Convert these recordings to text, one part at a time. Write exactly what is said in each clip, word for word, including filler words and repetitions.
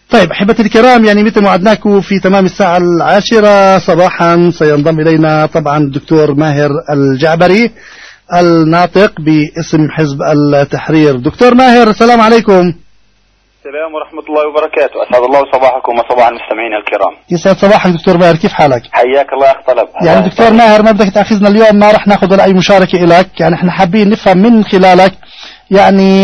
طيب أحبتي الكرام، يعني مثل ما وعدناكم في تمام الساعة العاشرة صباحا سينضم إلينا طبعا الدكتور ماهر الجعبري الناطق باسم حزب التحرير. دكتور ماهر السلام عليكم. السلام ورحمة الله وبركاته، أسعد الله صباحكم وصباح المستمعين الكرام. يسعد صباحك دكتور ماهر، كيف حالك؟ حياك الله أخ طلب. يعني دكتور ماهر ما بدك تأخذنا اليوم، ما رح ناخذ ولا أي مشاركة إلك، يعني احنا حابين نفهم من خلالك يعني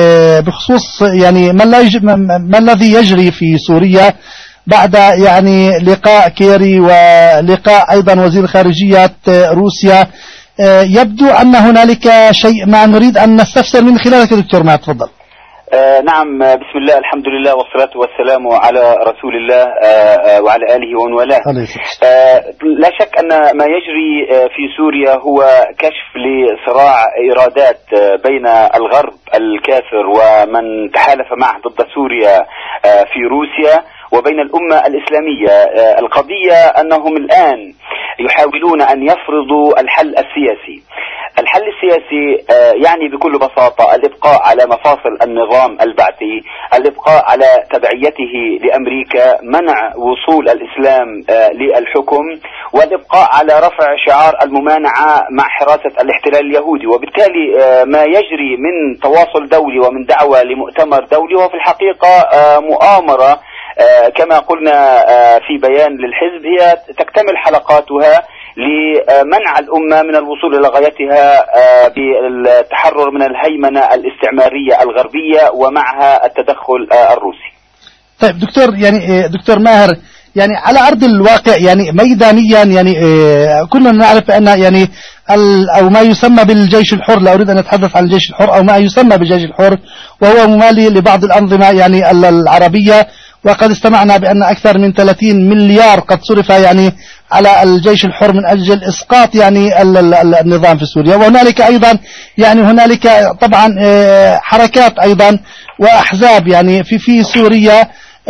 بخصوص يعني ما, ما الذي يجري في سوريا بعد يعني لقاء كيري ولقاء أيضا وزير خارجية روسيا. يبدو أن هنالك شيء ما نريد أن نستفسر من خلالك دكتور ماهر، تفضل. آه نعم، بسم الله الحمد لله والصلاة والسلام على رسول الله آه وعلى آله ومن والاه. آه لا شك أن ما يجري آه في سوريا هو كشف لصراع إرادات آه بين الغرب الكافر ومن تحالف معه ضد سوريا آه في روسيا وبين الأمة الإسلامية. آه القضية أنهم الآن يحاولون أن يفرضوا الحل السياسي. الحل السياسي يعني بكل بساطة الإبقاء على مفاصل النظام البعثي، الإبقاء على تبعيته لأمريكا، منع وصول الإسلام للحكم، والإبقاء على رفع شعار الممانعة مع حراسة الاحتلال اليهودي. وبالتالي ما يجري من تواصل دولي ومن دعوة لمؤتمر دولي هو في الحقيقة مؤامرة كما قلنا في بيان للحزب، هي تكتمل حلقاتها لمنع الأمة من الوصول إلى غايتها بالتحرر من الهيمنة الاستعمارية الغربية ومعها التدخل الروسي. طيب دكتور، يعني دكتور ماهر، يعني على أرض الواقع يعني ميدانيا يعني كلنا نعرف أن يعني أو ما يسمى بالجيش الحر، لا أريد أن أتحدث عن الجيش الحر أو ما يسمى بالجيش الحر، وهو ممالي لبعض الأنظمة يعني العربية، وقد استمعنا بأن أكثر من ثلاثين مليار قد صرف يعني على الجيش الحر من أجل إسقاط يعني النظام في سوريا. وهنالك أيضا يعني هنالك طبعا حركات أيضا وأحزاب يعني في في سوريا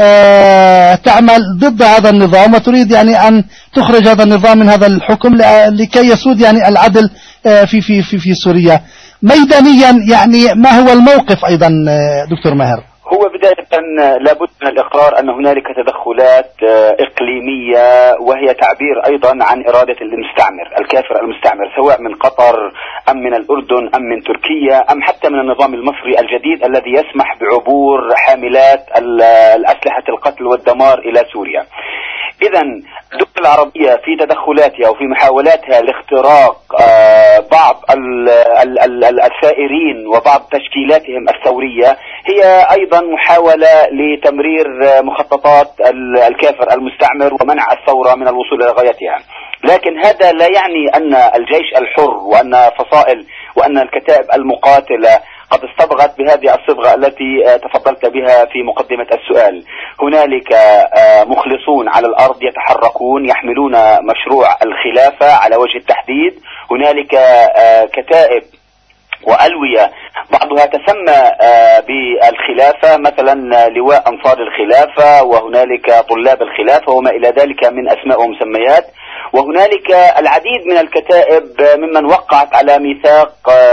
تعمل ضد هذا النظام وتريد يعني أن تخرج هذا النظام من هذا الحكم لكي يسود يعني العدل في في في في سوريا. ميدانيا يعني ما هو الموقف أيضا دكتور ماهر؟ هو بداية لابد من الإقرار أن هنالك تدخلات إقليمية وهي تعبير أيضا عن إرادة المستعمر الكافر المستعمر، سواء من قطر أم من الأردن أم من تركيا أم حتى من النظام المصري الجديد الذي يسمح بعبور حاملات الأسلحة القتل والدمار إلى سوريا. إذا الدول العربية في تدخلاتها وفي محاولاتها لاختراق بعض الثائرين وبعض تشكيلاتهم الثورية هي أيضا محاولة لتمرير مخططات الكافر المستعمر ومنع الثورة من الوصول إلى غايتها. لكن هذا لا يعني أن الجيش الحر وأن فصائل وأن الكتائب المقاتلة قد استبغت بهذه الصبغة التي تفضلت بها في مقدمة السؤال. هنالك مخلصون على الأرض يتحركون يحملون مشروع الخلافة على وجه التحديد. هنالك كتائب وألوية بعضها تسمى بالخلافة، مثلا لواء أنصار الخلافة، وهنالك طلاب الخلافة وما إلى ذلك من أسماء ومسميات. وهنالك العديد من الكتائب ممن وقعت على ميثاق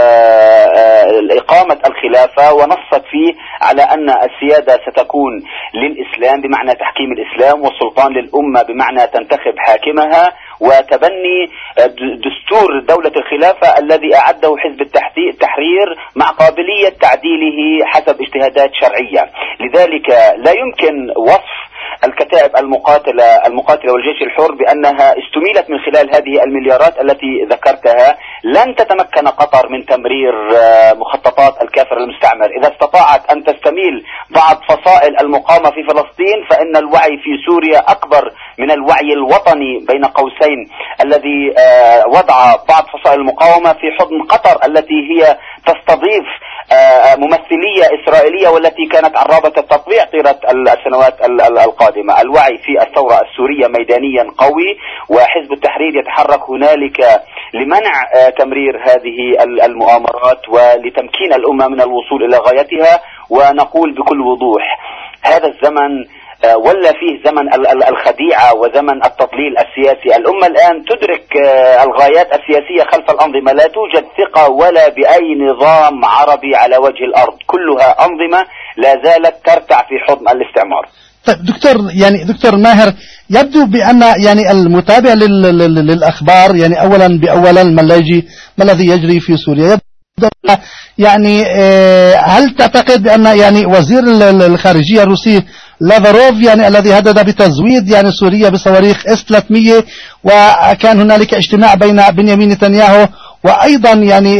إقامة الخلافة ونصت فيه على أن السيادة ستكون للإسلام بمعنى تحكيم الإسلام، والسلطان للأمة بمعنى تنتخب حاكمها، وتبني دستور دولة الخلافة الذي أعده حزب التحرير مع قابلية تعديله حسب اجتهادات شرعية. لذلك لا يمكن وصف الكتائب المقاتلة المقاتلة والجيش الحر بأنها استميلت من خلال هذه المليارات التي ذكرتها. لن تتمكن قطر من تمرير مخططات الكافر المستعمر. إذا استطاعت أن تستميل بعض فصائل المقاومة في فلسطين فإن الوعي في سوريا أكبر من الوعي الوطني بين قوسين الذي وضع بعض فصائل المقاومة في حضن قطر التي هي تستضيف ممثلية إسرائيلية والتي كانت عرابة التطبيع طيلة السنوات القادمة. الوعي في الثورة السورية ميدانيا قوي، وحزب التحرير يتحرك هنالك لمنع تمرير هذه المؤامرات ولتمكين الأمة من الوصول إلى غايتها. ونقول بكل وضوح هذا الزمن ولا فيه زمن الخديعة وزمن التضليل السياسي. الأمة الآن تدرك الغايات السياسية خلف الأنظمة. لا توجد ثقة ولا بأي نظام عربي على وجه الأرض، كلها أنظمة لا زالت ترتع في حضن الاستعمار. طيب دكتور يعني دكتور ماهر، يبدو بأن يعني المتابع للأخبار يعني أولا بأولا ما الذي ما الذي يجري في سوريا، يبدو يعني هل تعتقد بأن يعني وزير الخارجية الروسي لافروف يعني الذي هدد بتزويد يعني سوريا بصواريخ اس ثلاثمئة، وكان هنالك اجتماع بين بنيامين نتنياهو وأيضا يعني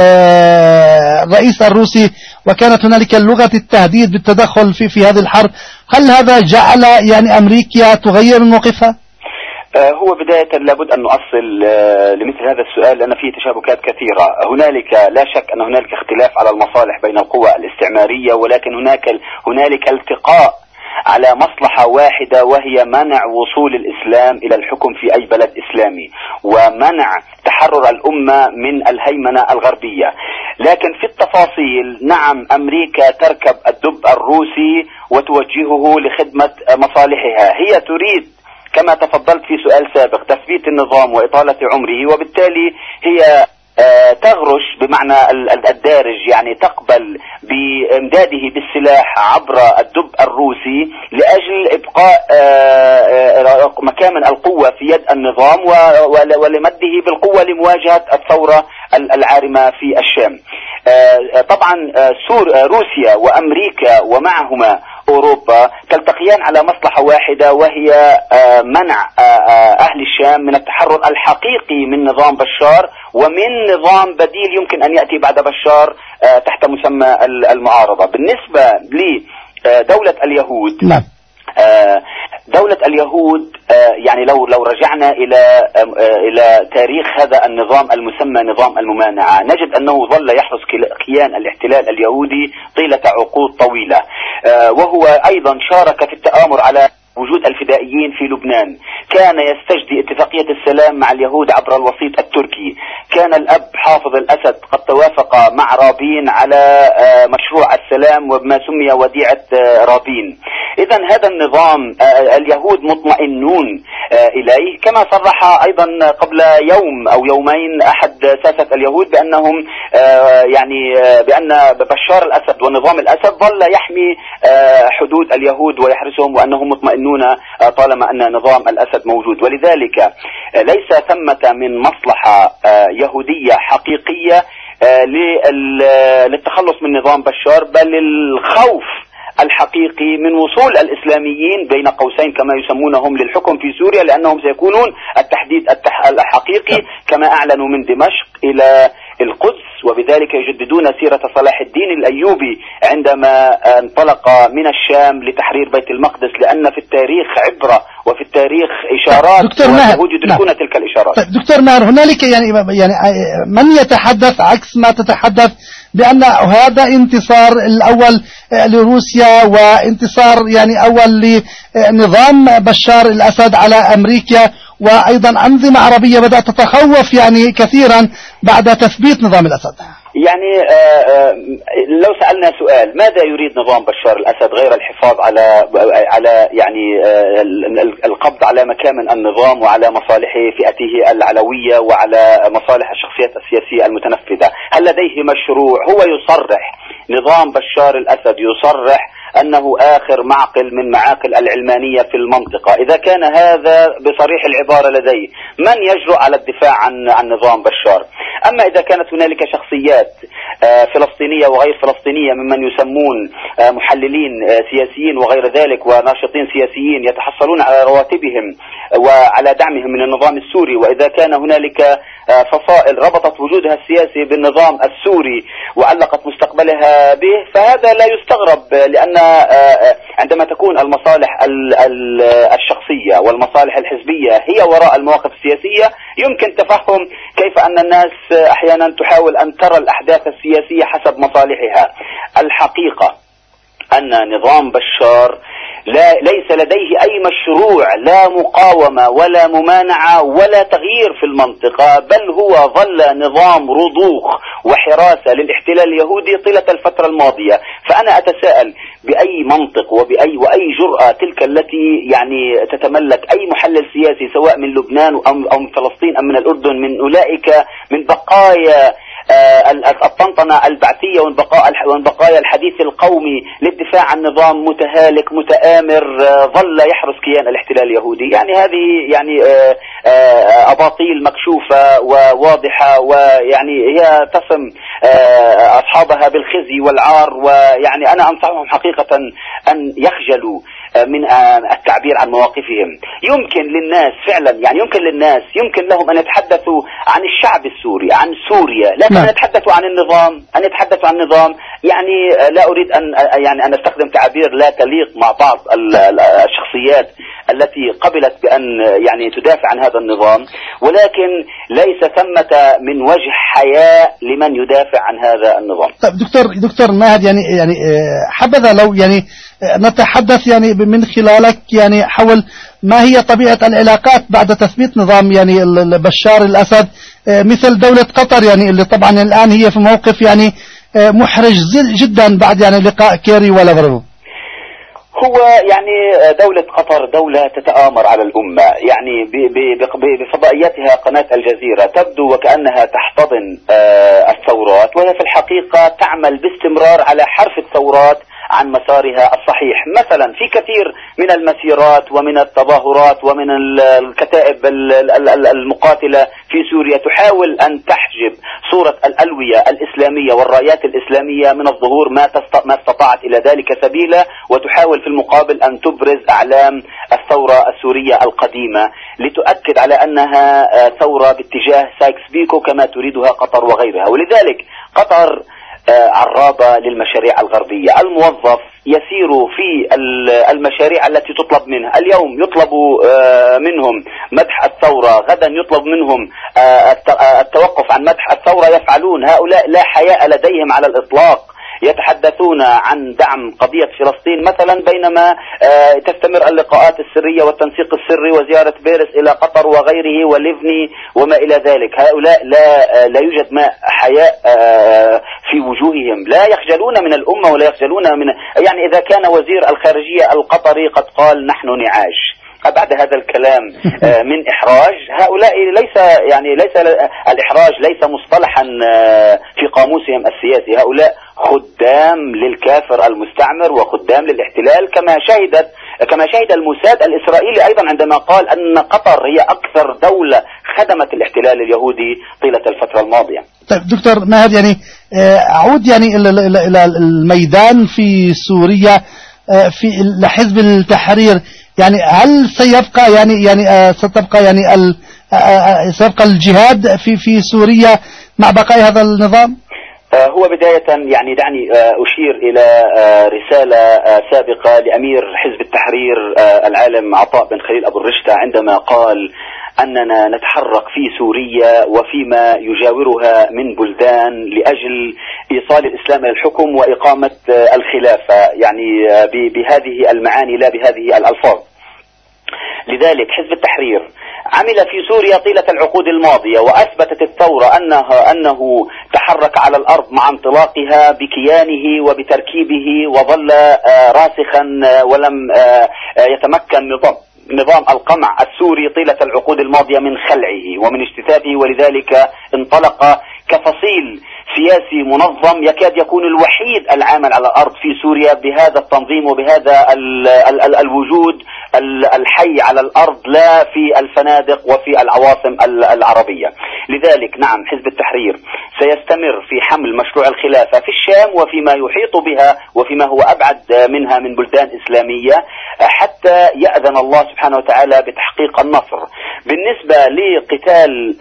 الرئيس الروسي، وكانت هنالك لغة التهديد بالتدخل في في هذه الحرب، هل هذا جعل يعني أمريكا تغير من موقفها؟ هو بداية لابد أن نؤصل لمثل هذا السؤال لأن فيه تشابكات كثيرة. هنالك لا شك أن هنالك اختلاف على المصالح بين القوى الاستعمارية، ولكن هناك هنالك التقاء على مصلحة واحدة، وهي منع وصول الإسلام إلى الحكم في أي بلد إسلامي ومنع تحرر الأمة من الهيمنة الغربية. لكن في التفاصيل نعم أمريكا تركب الدب الروسي وتوجهه لخدمة مصالحها. هي تريد كما تفضلت في سؤال سابق تثبيت النظام وإطالة عمره، وبالتالي هي آه تغرش بمعنى الدارج، يعني تقبل بامداده بالسلاح عبر الدب الروسي لأجل إبقاء آه آه مكامن القوة في يد النظام ولمده بالقوة لمواجهة الثورة العارمة في الشام. طبعا سور روسيا وأمريكا ومعهما أوروبا تلتقيان على مصلحة واحدة، وهي منع أهل الشام من التحرر الحقيقي من نظام بشار ومن نظام بديل يمكن أن يأتي بعد بشار تحت مسمى المعارضة. بالنسبة لدولة اليهود، نعم. دولة اليهود يعني لو لو رجعنا إلى إلى تاريخ هذا النظام المسمى نظام الممانعة، نجد أنه ظل يحرس كيان الاحتلال اليهودي طيلة عقود طويلة، وهو أيضا شارك في التآمر على وجود الفدائيين في لبنان، كان يستجدي اتفاقية السلام مع اليهود عبر الوسيط التركي، كان الأب حافظ الأسد قد توافق مع رابين على مشروع السلام وما سمي وديعة رابين. إذا هذا النظام اليهود مطمئنون إليه، كما صرح أيضا قبل يوم أو يومين أحد ساسة اليهود بأنهم يعني بأن بشار الأسد ونظام الأسد ظل يحمي حدود اليهود ويحرسهم، وأنهم مطمئنون طالما أن نظام الأسد موجود. ولذلك ليس ثمة من مصلحة يهودية حقيقية للتخلص من نظام بشار، بل الخوف الحقيقي من وصول الإسلاميين بين قوسين كما يسمونهم للحكم في سوريا، لأنهم سيكونون التحديد الحقيقي كما أعلنوا من دمشق إلى القدس، وبذلك يجددون سيرة صلاح الدين الأيوبي عندما انطلق من الشام لتحرير بيت المقدس، لأن في التاريخ عبرة وفي التاريخ إشارات واليهود يدركون نعم. تلك الإشارات. طيب دكتور ماهر، هنالك يعني يعني من يتحدث عكس ما تتحدث بأن هذا انتصار الأول لروسيا وانتصار يعني أول لنظام بشار الأسد على أمريكا، وأيضا أنظمة عربية بدأت تتخوف يعني كثيرا بعد تثبيت نظام الأسد. يعني آآ آآ لو سألنا سؤال ماذا يريد نظام بشار الأسد غير الحفاظ على على يعني القبض على مكامن النظام وعلى مصالح فئته العلوية وعلى مصالح الشخصيات السياسية المتنفذة؟ هل لديه مشروع؟ هو يصرح، نظام بشار الأسد يصرح أنه آخر معقل من معاقل العلمانية في المنطقة. إذا كان هذا بصريح العبارة لديه، من يجرؤ على الدفاع عن عن نظام بشار؟ أما إذا كانت هنالك شخصيات فلسطينية وغير فلسطينية ممن يسمون محللين سياسيين وغير ذلك وناشطين سياسيين يتحصلون على رواتبهم وعلى دعمهم من النظام السوري، وإذا كان هنالك فصائل ربطت وجودها السياسي بالنظام السوري وعلقت مستقبلها به، فهذا لا يستغرب، لأن عندما تكون المصالح الشخصية والمصالح الحزبية هي وراء المواقف السياسية، يمكن تفهم كيف أن الناس أحيانا تحاول أن ترى الأحداث السياسية حسب مصالحها. الحقيقة أن نظام بشار لا ليس لديه أي مشروع، لا مقاومة ولا ممانعة ولا تغيير في المنطقة، بل هو ظل نظام رضوخ وحراسة للاحتلال اليهودي طيلة الفترة الماضية. فأنا أتساءل بأي منطق وبأي وأي جرأة تلك التي يعني تتملك أي محلل سياسي سواء من لبنان أو من فلسطين أم من الأردن، من أولئك من بقايا الطنطنة البعثية ومن بقايا الحديث القومي للدفاع عن نظام متهالك متآمر ظل يحرس كيان الاحتلال اليهودي. يعني هذه يعني أباطيل مكشوفة وواضحة، ويعني هي تصم أصحابها بالخزي والعار. ويعني أنا أنصحهم حقيقة أن يخجلوا من التعبير عن مواقفهم. يمكن للناس فعلا يعني يمكن للناس يمكن لهم أن يتحدثوا عن الشعب السوري، عن سوريا، لكن أن يتحدثوا عن النظام أن يتحدثوا عن النظام يعني لا أريد أن يعني أن أستخدم تعابير لا تليق مع بعض الشخصيات التي قبلت بأن يعني تدافع عن هذا النظام، ولكن ليس ثمة من وجه حياء لمن يدافع عن هذا النظام. طيب دكتور دكتور ماهر، يعني يعني حبذا لو يعني نتحدث يعني من خلالك يعني حول ما هي طبيعة العلاقات بعد تثبيت نظام يعني بشار الأسد مثل دولة قطر، يعني اللي طبعا الآن هي في موقف يعني محرج جدا بعد يعني لقاء كيري ولافروف. هو يعني دولة قطر دولة تتآمر على الأمة، يعني بفضائيتها قناة الجزيرة تبدو وكأنها تحتضن الثورات، وهي في الحقيقة تعمل باستمرار على حرف الثورات عن مسارها الصحيح. مثلا في كثير من المسيرات ومن التظاهرات ومن الكتائب المقاتلة في سوريا تحاول أن تحجب صورة الألوية الإسلامية والرايات الإسلامية من الظهور ما استطاعت إلى ذلك سبيلا، وتحاول في المقابل أن تبرز أعلام الثورة السورية القديمة لتؤكد على أنها ثورة باتجاه سايكس بيكو كما تريدها قطر وغيرها. ولذلك قطر عرابة للمشاريع الغربية. الموظف يسير في المشاريع التي تطلب منه. اليوم يطلب منهم مدح الثورة، غدا يطلب منهم التوقف عن مدح الثورة، يفعلون. هؤلاء لا حياء لديهم على الإطلاق، يتحدثون عن دعم قضية فلسطين مثلا، بينما تستمر اللقاءات السرية والتنسيق السري وزيارة بيرس إلى قطر وغيره وليفني وما إلى ذلك. هؤلاء لا لا يوجد ما حياء في وجوههم، لا يخجلون من الأمة ولا يخجلون من يعني إذا كان وزير الخارجية القطري قد قال نحن نعاش، بعد هذا الكلام من إحراج. هؤلاء ليس يعني ليس الإحراج ليس مصطلحا في قاموسهم السياسي. هؤلاء خدام للكافر المستعمر وخدام للاحتلال، كما شهدت كما شهد الموساد الإسرائيلي أيضا عندما قال أن قطر هي أكثر دولة خدمت الاحتلال اليهودي طيلة الفترة الماضية. طيب دكتور ماهر، يعني أعود يعني إلى الميدان في سوريا في لحزب التحرير، يعني هل سيبقى يعني يعني ستبقى يعني سيبقى الجهاد في في سوريا مع بقاء هذا النظام؟ هو بداية يعني دعني أشير إلى رسالة سابقة لأمير حزب التحرير العالم عطاء بن خليل أبو الرشتة عندما قال أننا نتحرك في سوريا وفيما يجاورها من بلدان لأجل إيصال الإسلام إلى الحكم وإقامة الخلافة، يعني بهذه المعاني لا بهذه الألفاظ. لذلك حزب التحرير عمل في سوريا طيلة العقود الماضية، وأثبتت الثورة أنها أنه تحرك على الأرض مع انطلاقها بكيانه وبتركيبه، وظل راسخا ولم يتمكن نظام نظام القمع السوري طيلة العقود الماضية من خلعه ومن اجتثاثه، ولذلك انطلق كفصيل سياسي منظم يكاد يكون الوحيد العامل على الأرض في سوريا بهذا التنظيم وبهذا ال ال ال الوجود الحي على الأرض، لا في الفنادق وفي العواصم العربية. لذلك نعم حزب التحرير سيستمر في حمل مشروع الخلافة في الشام وفيما يحيط بها وفيما هو أبعد منها من بلدان إسلامية حتى يأذن الله سبحانه وتعالى بتحقيق النصر. بالنسبة لقتال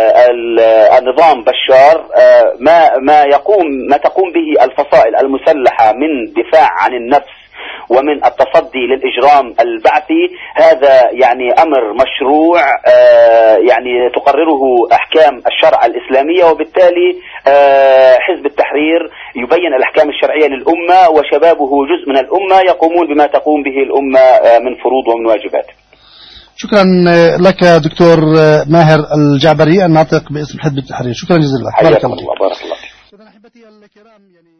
النظام بشار، ما ما يقوم ما تقوم به الفصائل المسلحة من دفاع عن النفس ومن التصدي للإجرام البعثي، هذا يعني أمر مشروع يعني تقرره أحكام الشرع الإسلامية، وبالتالي حزب التحرير يبين الأحكام الشرعية للأمة، وشبابه جزء من الأمة يقومون بما تقوم به الأمة من فروض ومن واجبات. شكرا لك دكتور ماهر الجعبري الناطق باسم حزب التحرير، شكرا جزيلا. حياكم الله، بارك الله. أحبتي الكرام، يعني